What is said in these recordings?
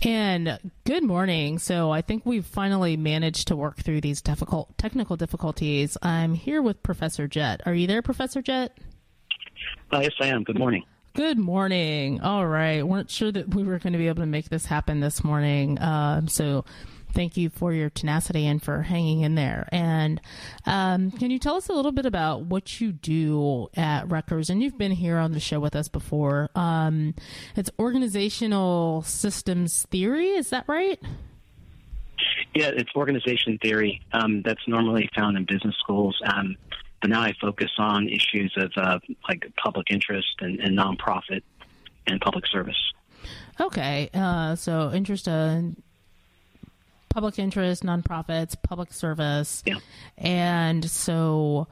And good morning. So I think we've finally managed to work through these difficult technical difficulties. I'm here with Professor Jett. Are you there, Professor Jett? Yes, I am. Good morning. Good morning. All right. Weren't sure that we were going to be able to make this happen this morning. So thank you for your tenacity and for hanging in there. And can you tell us a little bit about what you do at Rutgers? And you've been here on the show with us before. It's organizational systems theory. Is that right? Yeah, it's organization theory that's normally found in business schools. But now I focus on issues of like public interest and nonprofit and public service. Okay. So interest in public interest, nonprofits, public service. Yeah. And so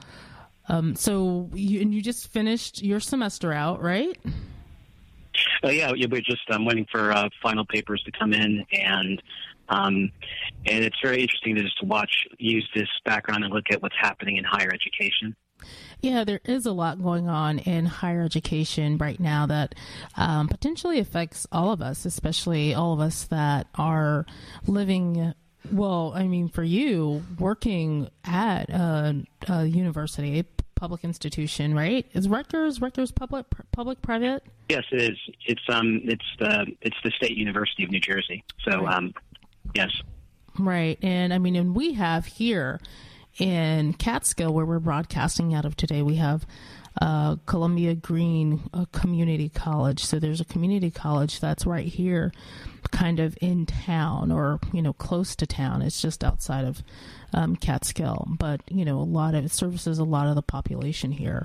you just finished your semester out, right? Yeah, we're just waiting for final papers to come in, and it's very interesting to just use this background and look at what's happening in higher education. Yeah, there is a lot going on in higher education right now that potentially affects all of us, especially all of us that are living, well, I mean, for you, working at a university, a public institution, right? Is Rutgers public, private? Yes, it is. It's the State University of New Jersey. So, yes. Right. And I mean, and we have here in Catskill, where we're broadcasting out of today, we have Columbia Green Community College. So there's a community college that's right here kind of in town, or, close to town. It's just outside of Catskill. But, it services a lot of the population here.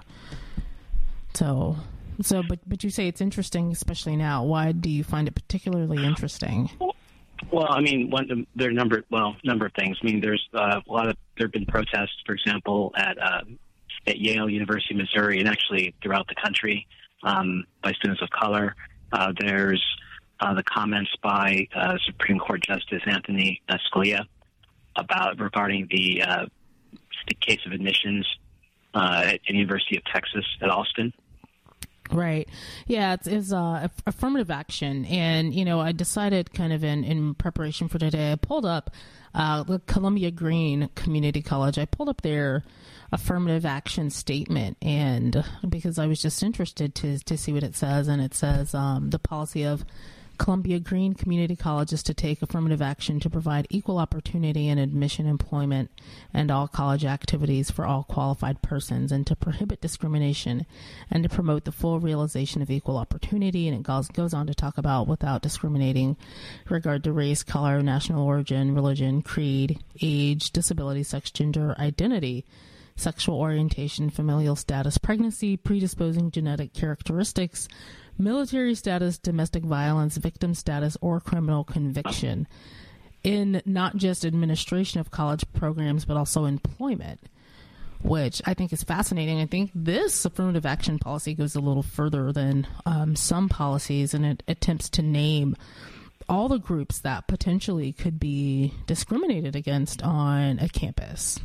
But you say it's interesting, especially now. Why do you find it particularly interesting? Well, I mean, there are a number of things. I mean, there have been protests, for example, at Yale, University of Missouri, and actually throughout the country by students of color. There's the comments by Supreme Court Justice Anthony Scalia regarding the case of admissions at the University of Texas at Austin. Right. Yeah, it's affirmative action. And, I decided kind of in preparation for today, I pulled up the Columbia Green Community College. I pulled up their affirmative action statement, and because I was just interested to see what it says. And it says the policy of Columbia Green Community College is to take affirmative action to provide equal opportunity in admission, employment, and all college activities for all qualified persons, and to prohibit discrimination and to promote the full realization of equal opportunity. And it goes on to talk about without discriminating regard to race, color, national origin, religion, creed, age, disability, sex, gender, identity, sexual orientation, familial status, pregnancy, predisposing genetic characteristics, military status, domestic violence, victim status, or criminal conviction in not just administration of college programs, but also employment, which I think is fascinating. I think this affirmative action policy goes a little further than some policies, and it attempts to name all the groups that potentially could be discriminated against on a campus.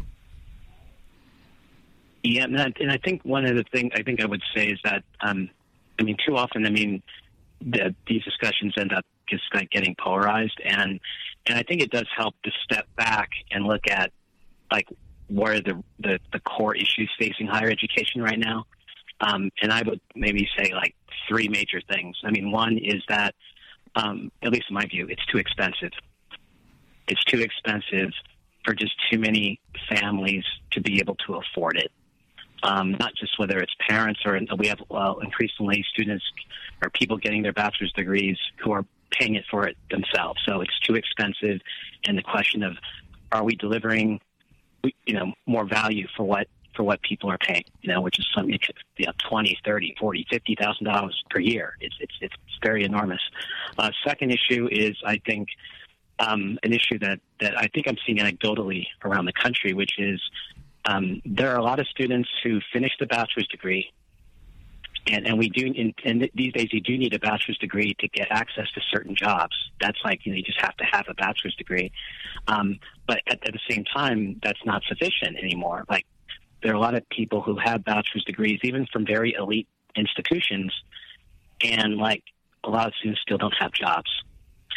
Yeah, and I think one of the things I would say is that too often, these discussions end up just like getting polarized, and I think it does help to step back and look at like what are the core issues facing higher education right now. And I would maybe say like three major things. I mean, one is that, at least in my view, it's too expensive. It's too expensive for just too many families to be able to afford it. Not just whether it's parents or we have increasingly students or people getting their bachelor's degrees who are paying it for it themselves. So it's too expensive. And the question of, are we delivering, more value for what people are paying, which is something, $20,000, $30,000, $40,000, $50,000 per year. It's very enormous. Second issue is, I think, an issue that I think I'm seeing anecdotally around the country, which is, there are a lot of students who finish the bachelor's degree, and we do. And these days, you do need a bachelor's degree to get access to certain jobs. That's like you just have to have a bachelor's degree. But at the same time, that's not sufficient anymore. Like there are a lot of people who have bachelor's degrees, even from very elite institutions, and like a lot of students still don't have jobs.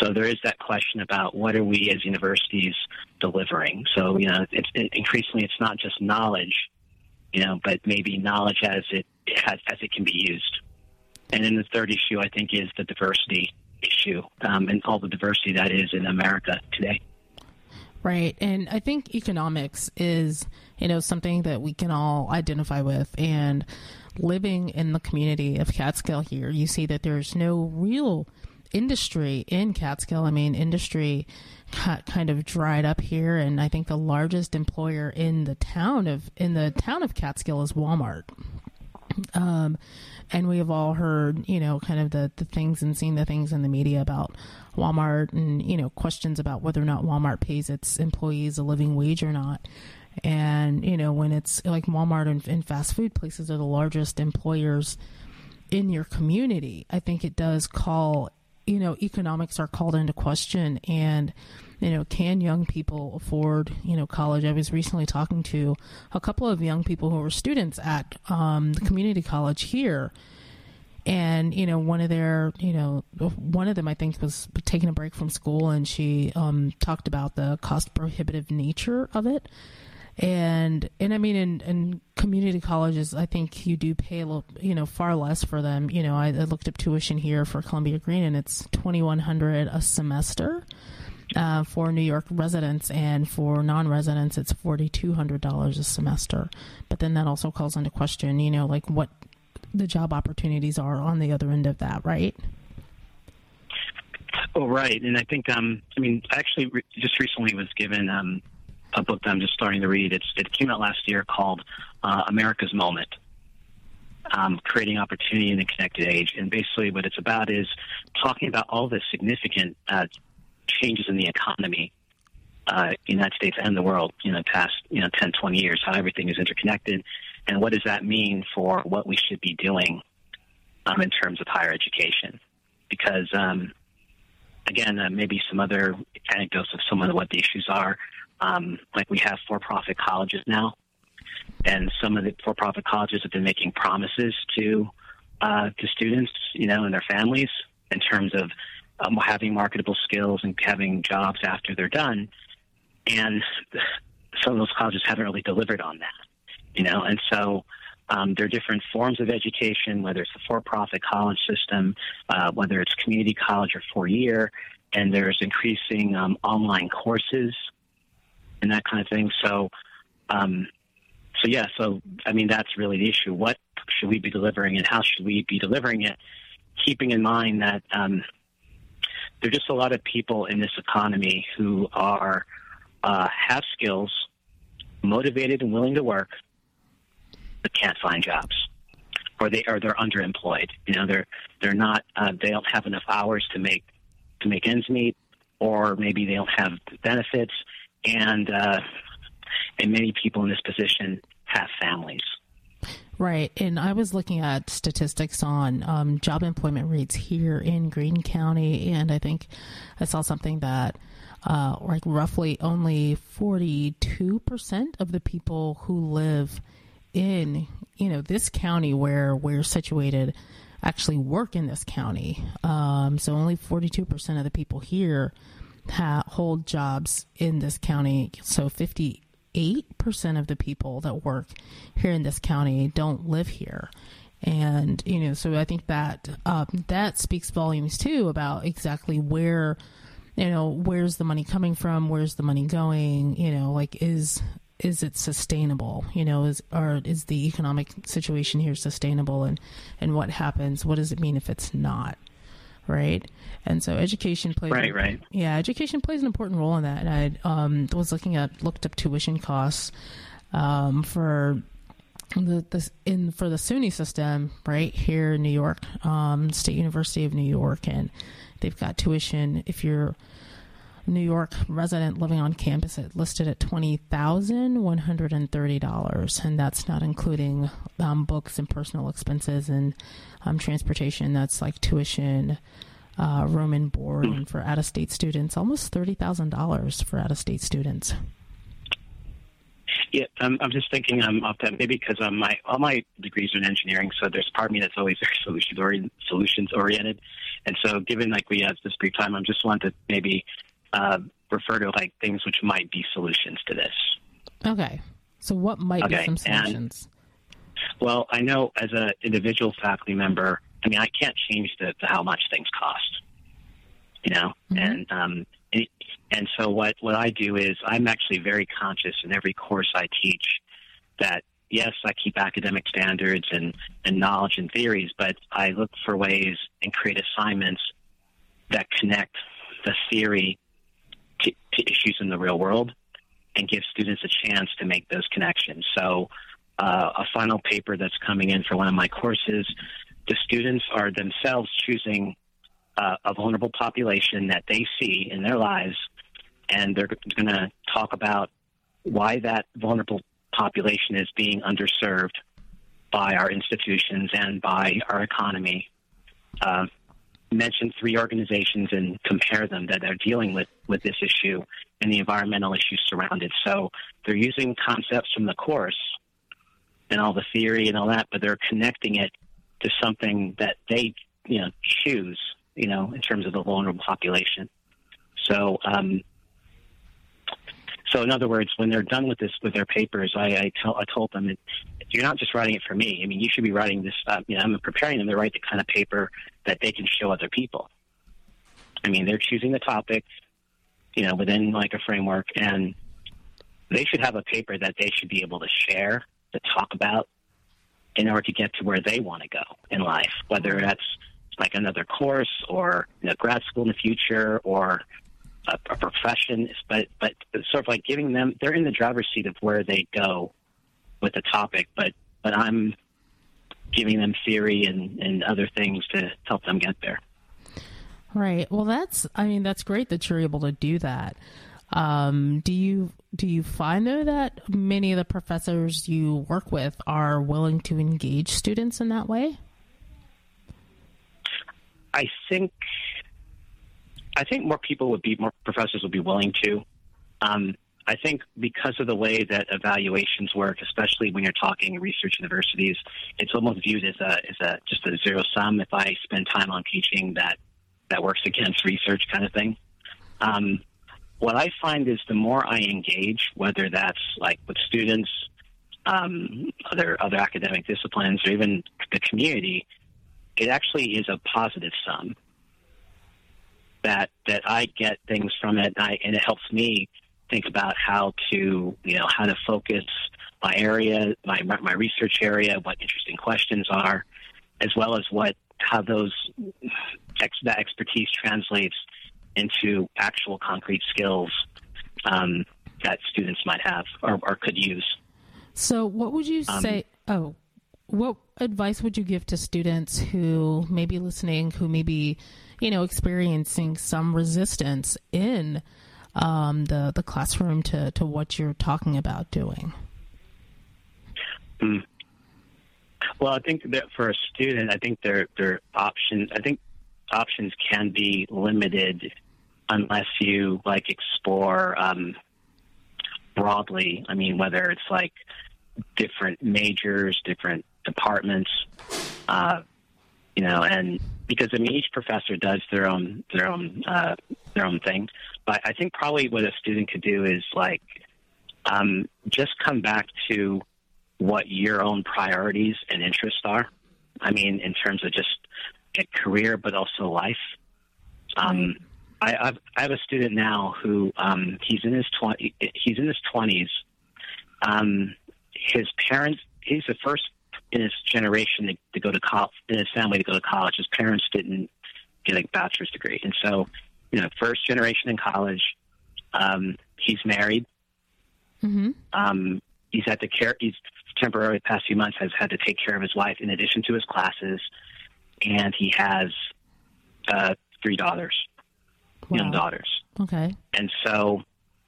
So there is that question about what are we as universities delivering. So, increasingly it's not just knowledge, but maybe knowledge as it can be used. And then the third issue, I think, is the diversity issue, and all the diversity that is in America today. Right. And I think economics is, something that we can all identify with. And living in the community of Catskill here, you see that there's no real industry in Catskill. I mean, industry kind of dried up here. And I think the largest employer in the town of Catskill is Walmart. And we have all heard, kind of the things and seen the things in the media about Walmart and, questions about whether or not Walmart pays its employees a living wage or not. And, when it's like Walmart and fast food places are the largest employers in your community, I think it does call, economics are called into question. And, can young people afford, college? I was recently talking to a couple of young people who were students at the community college here. And, one of them, I think, was taking a break from school, and she talked about the cost prohibitive nature of it. And I mean, in community colleges, I think you do pay a little, far less for them. I looked up tuition here for Columbia Green, and it's $2,100 a semester for New York residents, and for non-residents, it's $4,200 a semester. But then that also calls into question, like what the job opportunities are on the other end of that, right? Oh, right. And I think, I actually just recently was given a book that I'm just starting to read. It came out last year called America's Moment, Creating Opportunity in the Connected Age. And basically what it's about is talking about all the significant changes in the economy, the United States and the world, past, 10, 20 years, how everything is interconnected. And what does that mean for what we should be doing in terms of higher education? Because, again, maybe some other anecdotes of some of what the issues are. Like we have for-profit colleges now, and some of the for-profit colleges have been making promises to students, and their families in terms of having marketable skills and having jobs after they're done. And some of those colleges haven't really delivered on that, and so there are different forms of education, whether it's the for-profit college system, whether it's community college or 4-year, and there's increasing online courses and that kind of thing. So that's really the issue. What should we be delivering, and how should we be delivering it, keeping in mind that there are just a lot of people in this economy who are have skills, motivated and willing to work, but can't find jobs, or they're underemployed. They're not they don't have enough hours to make ends meet, or maybe they don't have benefits, and many people in this position have families. Right. And I was looking at statistics on job employment rates here in Greene County, and I think I saw something that roughly only 42% of the people who live in, this county where we're situated actually work in this county. So only 42% of the people here hold jobs in this county. So 58% of the people that work here in this county don't live here. And, so I think that that speaks volumes too about exactly where, where's the money coming from? Where's the money going? Is it sustainable? Is the economic situation here sustainable? And what happens? What does it mean if it's not? Right. And so education plays education plays an important role in that. And I looked up tuition costs for the SUNY system right here in New York, State University of New York, and they've got tuition if you're a New York resident living on campus, it listed at $20,130, and that's not including books and personal expenses and transportation. That's like tuition, room and board, and for out-of-state students, almost $30,000 for out-of-state students. Yeah, I'm just thinking of that maybe because all my degrees are in engineering, so there's part of me that's always very solutions oriented, And so given like we have this brief time, I just want to maybe refer to like things which might be solutions to this. Okay. So what might be some solutions? Well, I know as an individual faculty member, I mean, I can't change the how much things cost, you know, and so what I do is I'm actually very conscious in every course I teach that, yes, I keep academic standards and knowledge and theories, but I look for ways and create assignments that connect the theory to issues in the real world and give students a chance to make those connections. So a final paper that's coming in for one of my courses, the students are themselves choosing a vulnerable population that they see in their lives, and they're going to talk about why that vulnerable population is being underserved by our institutions and by our economy. Mention 3 organizations and compare them that are dealing with this issue and the environmental issues surrounding it. So they're using concepts from the course and all the theory and all that, but they're connecting it to something that they, choose, in terms of the vulnerable population. So, so in other words, when they're done with this, with their papers, I told them, you're not just writing it for me. I mean, you should be writing this. I'm preparing them to write the kind of paper that they can show other people. I mean, they're choosing the topic, within like a framework, and they should have a paper that they should be able to share, to talk about, in order to get to where they want to go in life, whether that's like another course or grad school in the future or a profession, but it's sort of like giving them, they're in the driver's seat of where they go with the topic, but I'm giving them theory and other things to help them get there. Right. Well, that's great that you're able to do that. Do you find though that many of the professors you work with are willing to engage students in that way? I think more professors would be willing to. I think because of the way that evaluations work, especially when you're talking research universities, it's almost viewed as just a zero sum. If I spend time on teaching, that works against research kind of thing. What I find is the more I engage, whether that's like with students, other academic disciplines, or even the community, it actually is a positive sum. That I get things from it, and it helps me think about how to focus my area, my research area, what interesting questions are, as well as how that expertise translates into actual concrete skills that students might have or could use. So what would you say, what advice would you give to students who may be listening, who may be, experiencing some resistance in the classroom to what you're talking about doing? Well, I think that for a student, I think their options can be limited unless you explore broadly. I mean, whether it's like different majors, different departments, and because each professor does their own thing. But I think probably what a student could do is just come back to what your own priorities and interests are. I mean, in terms of just a career, but also life. I have a student now who he's in his 20s. His parents, he's the first in his generation to go to college, in his family to go to college. His parents didn't get a bachelor's degree, and so first generation in college. He's married. Mm-hmm. He's temporarily the past few months has had to take care of his wife in addition to his classes, and he has 3 daughters, young daughters. Okay. And so,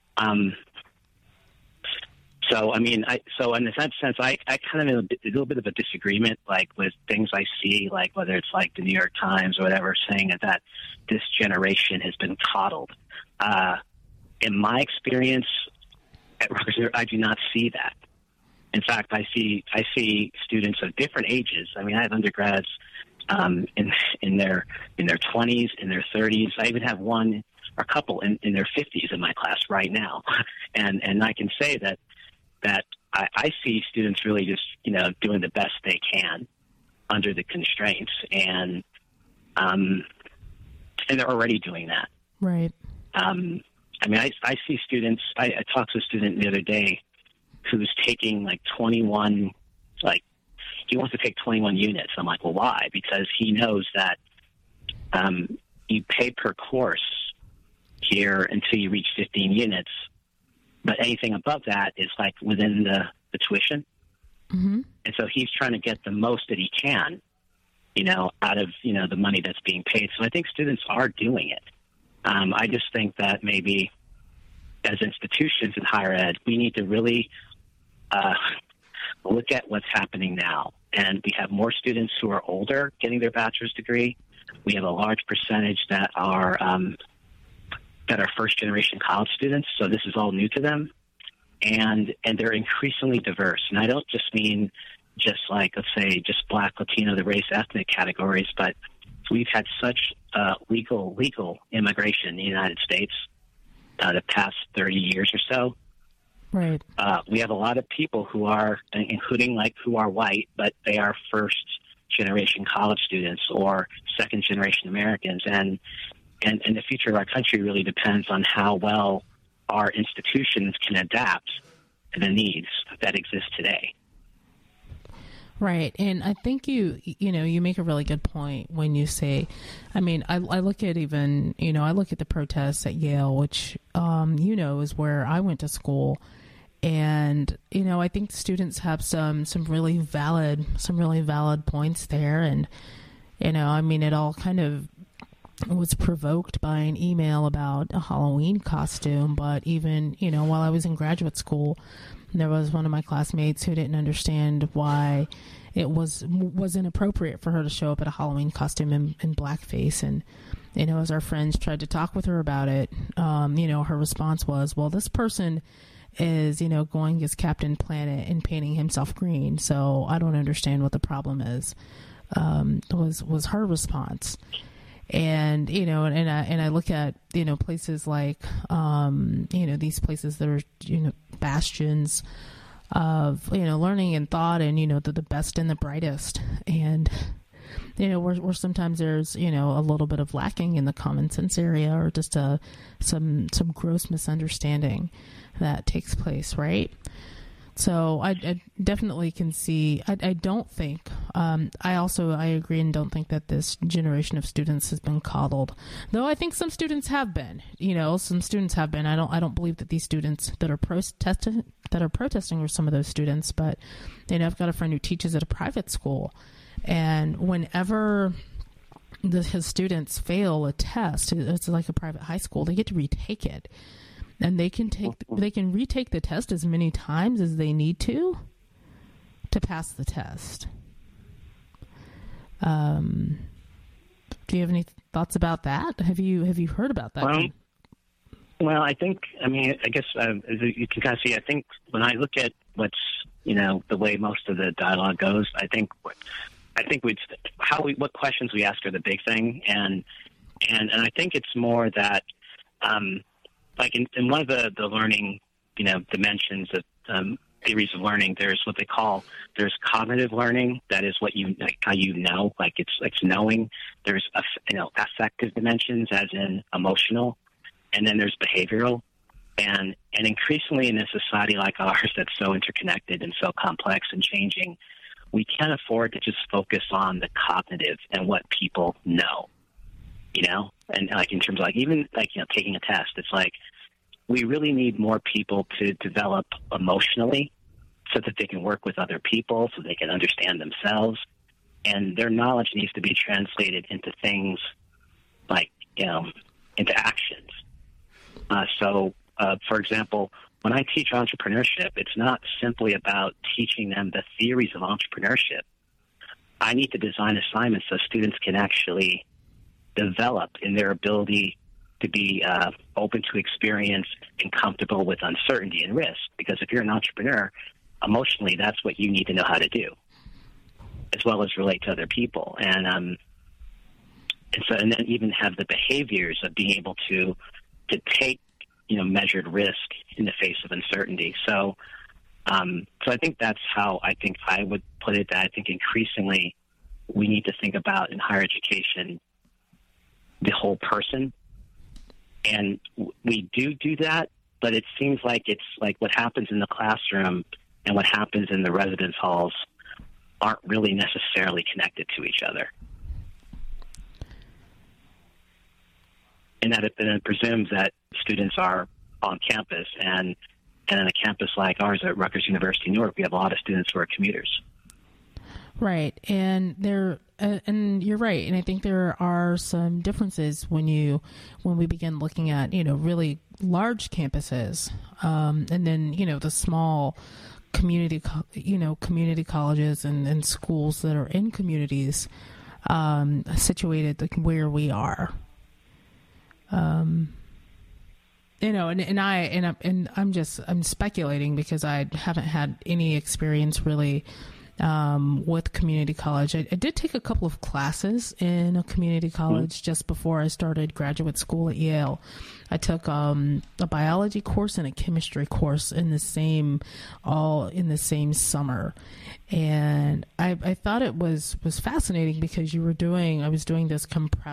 so in that sense, I kind of have a little bit of a disagreement, with things I see, whether it's the New York Times or whatever, saying that this generation has been coddled. In my experience at Rutgers, I do not see that. In fact, I see students of different ages. I mean, I have undergrads in their 20s, in their 30s. I even have one or a couple in their 50s in my class right now, and I can say that I see students really just doing the best they can under the constraints, and they're already doing that. Right. I mean, I see students. I talked to a student the other day who's taking like 21, like he wants to take 21 units. I'm like, well, why? Because he knows that you pay per course here until you reach 15 units, but anything above that is like within the tuition. Mm-hmm. And so he's trying to get the most that he can, out of, the money that's being paid. So I think students are doing it. I just think that maybe as institutions in higher ed, we need to really look at what's happening now. And we have more students who are older getting their bachelor's degree. We have a large percentage that are first-generation college students, so this is all new to them. And they're increasingly diverse. And I don't just mean just like, let's say, just Black, Latino, the race, ethnic categories, but we've had such legal immigration in the United States the past 30 years or so. Right. We have a lot of people who are, including who are white, but they are first-generation college students or second-generation Americans. And the future of our country really depends on how well our institutions can adapt to the needs that exist today. Right. And I think you make a really good point when you say, I mean, I look at even, I look at the protests at Yale, which, is where I went to school. And, I think students have some really valid points there. And, I mean, it all kind of was provoked by an email about a Halloween costume. But even, while I was in graduate school, there was one of my classmates who didn't understand why it was inappropriate for her to show up at a Halloween costume in blackface. And, as our friends tried to talk with her about it, her response was, well, this person is, going as Captain Planet and painting himself green. So I don't understand what the problem is, was her response. And, and I look at, places like, these places that are, bastions of, learning and thought and, the best and the brightest. And, where sometimes there's, a little bit of lacking in the common sense area or just some gross misunderstanding that takes place. Right. So I definitely can see, I don't think, I agree and don't think that this generation of students has been coddled, though I think some students have been, some students have been. I don't believe that these students that are protesting are some of those students, but, I've got a friend who teaches at a private school, and whenever his students fail a test, it's like a private high school, they get to retake it. And they can retake the test as many times as they need to pass the test. Do you have any thoughts about that? Have you heard about that? Well, I think, I guess as you can kind of see, I think when I look at what's, the way most of the dialogue goes, what questions we ask are the big thing. And I think it's more that, like in one of the learning, dimensions of theories of learning, there's there's cognitive learning. That is what how it's knowing. There's affective dimensions, as in emotional, and then there's behavioral. And increasingly in a society like ours that's so interconnected and so complex and changing, we can't afford to just focus on the cognitive and what people know. And like in terms of even taking a test, it's like we really need more people to develop emotionally so that they can work with other people, so they can understand themselves, and their knowledge needs to be translated into things like into actions. For example, when I teach entrepreneurship, it's not simply about teaching them the theories of entrepreneurship. I need to design assignments so students can actually develop in their ability to be open to experience and comfortable with uncertainty and risk. Because if you're an entrepreneur, emotionally, that's what you need to know how to do. as well as relate to other people. And then even have the behaviors of being able to take, measured risk in the face of uncertainty. So I think that's how I think I would put it, that I think increasingly we need to think about in higher education the whole person. And we do that, but it seems like it's like what happens in the classroom and what happens in the residence halls aren't really necessarily connected to each other. And that it presumes that students are on campus, and in a campus like ours at Rutgers University, Newark, we have a lot of students who are commuters. Right, and and you're right, and I think there are some differences when we begin looking at really large campuses, and then the small community colleges and schools that are in communities situated like where we are. I'm speculating because I haven't had any experience really with community college. I did take a couple of classes in a community college just before I started graduate school at Yale. I took a biology course and a chemistry course in the same summer. And I thought it was fascinating because I was doing this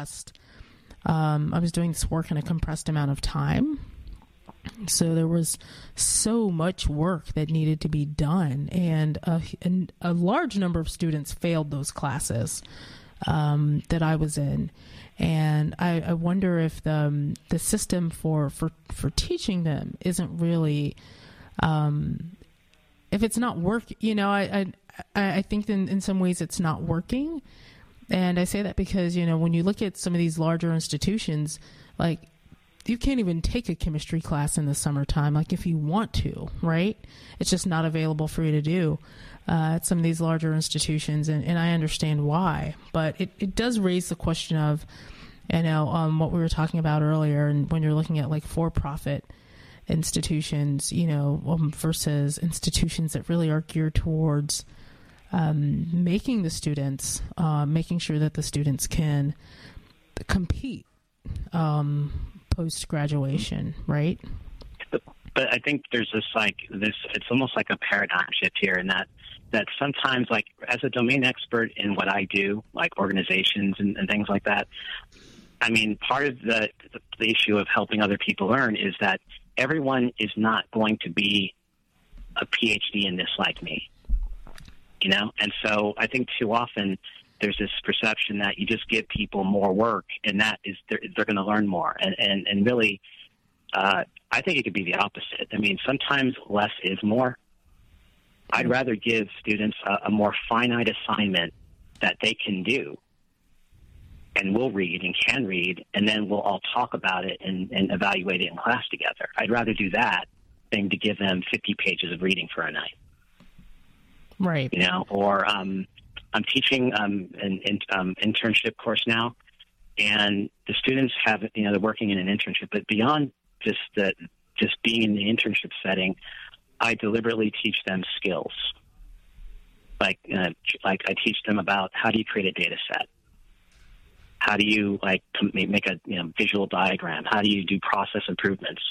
work in a compressed amount of time. So there was so much work that needed to be done, and a large number of students failed those classes that I was in. And I wonder if the system for teaching them isn't really, if it's not working, I think in some ways it's not working. And I say that because, when you look at some of these larger institutions, like, you can't even take a chemistry class in the summertime, like if you want to, right? It's just not available for you to do at some of these larger institutions, and I understand why. But it does raise the question of, what we were talking about earlier, and when you're looking at like for-profit institutions, versus institutions that really are geared towards making sure that the students can compete post-graduation, right? But I think there's it's almost like a paradigm shift here, in that sometimes, like, as a domain expert in what I do, like organizations and things like that, I mean, part of the issue of helping other people learn is that everyone is not going to be a PhD in this like me, And so I think too often there's this perception that you just give people more work, and that is they're going to learn more. And really, I think it could be the opposite. I mean, sometimes less is more. I'd rather give students a more finite assignment that they can do and will read and can read, and then we'll all talk about it and evaluate it in class together. I'd rather do that than to give them 50 pages of reading for a night. Right. Or I'm teaching an internship course now, and the students have, they're working in an internship, but beyond just being in the internship setting, I deliberately teach them skills. Like I teach them about how do you create a data set? How do you make a visual diagram? How do you do process improvements?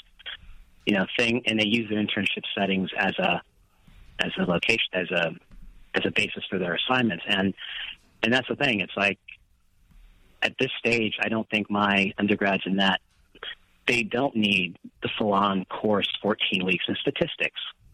And they use their internship settings as a location, as a basis for their assignments. And that's the thing. It's like, at this stage, I don't think my undergrads in that, they don't need the full-on course 14 weeks in statistics.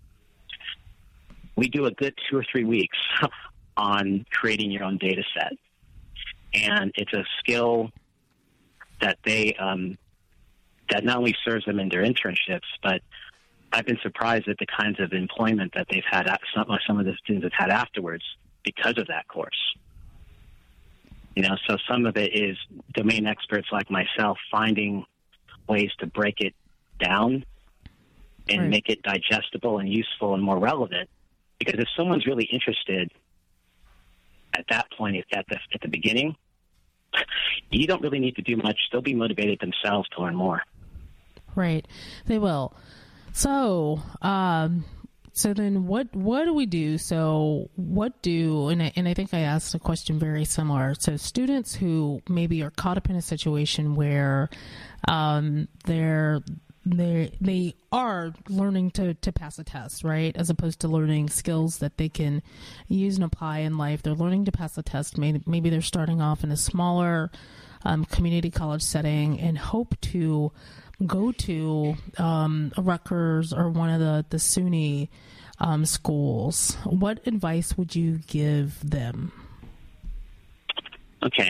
We do a good 2 or 3 weeks on creating your own data set. And it's a skill that they that not only serves them in their internships, but I've been surprised at the kinds of employment that they've had, some of the students have had afterwards because of that course. So some of it is domain experts like myself finding ways to break it down and make it digestible and useful and more relevant. Because if someone's really interested at that point, at the beginning, you don't really need to do much. They'll be motivated themselves to learn more. Right. They will. So, So then what do we do? So and I think I asked a question very similar. So students who maybe are caught up in a situation where they are learning to pass a test, right? As opposed to learning skills that they can use and apply in life. They're learning to pass a test. Maybe they're starting off in a smaller community college setting and hope to go to a Rutgers or one of the SUNY schools. What advice would you give them? Okay.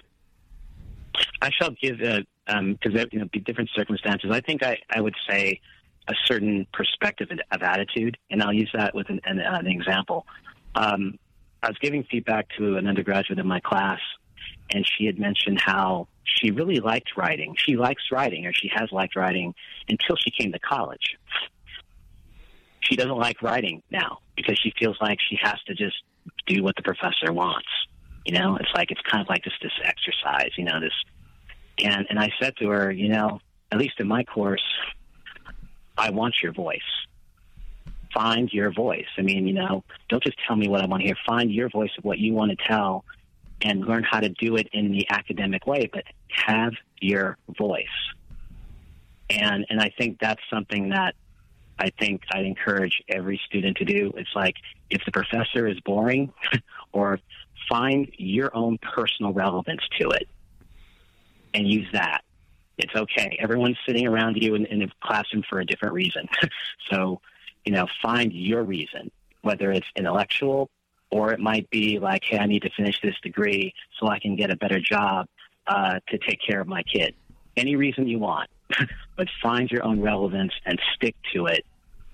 I shall give because there be different circumstances. I think I would say a certain perspective of attitude, and I'll use that with an example. I was giving feedback to an undergraduate in my class, and she had mentioned how she really liked writing. She likes writing, or she has liked writing, until she came to college. She doesn't like writing now because she feels like she has to just do what the professor wants. It's kind of like this exercise, And I said to her, at least in my course, I want your voice. Find your voice. Don't just tell me what I want to hear. Find your voice of what you want to tell and learn how to do it in the academic way, but have your voice. And I think that's something that I think I'd encourage every student to do. It's like, if the professor is boring, or find your own personal relevance to it and use that. It's okay. Everyone's sitting around you in the classroom for a different reason. So, find your reason, whether it's intellectual, or it might be like, hey, I need to finish this degree so I can get a better job to take care of my kid. Any reason you want, but find your own relevance and stick to it,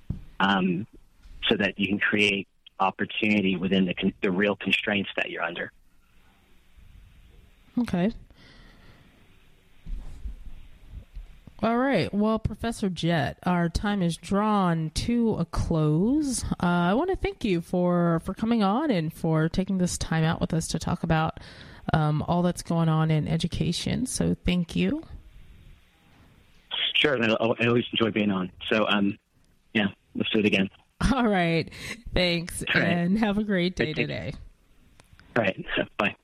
so that you can create opportunity within the real constraints that you're under. Okay. All right. Well, Professor Jett, our time is drawn to a close. I want to thank you for coming on and for taking this time out with us to talk about all that's going on in education. So thank you. Sure. I always enjoy being on. So, let's do it again. All right. Thanks. All right. And have a great day today. All right. Bye.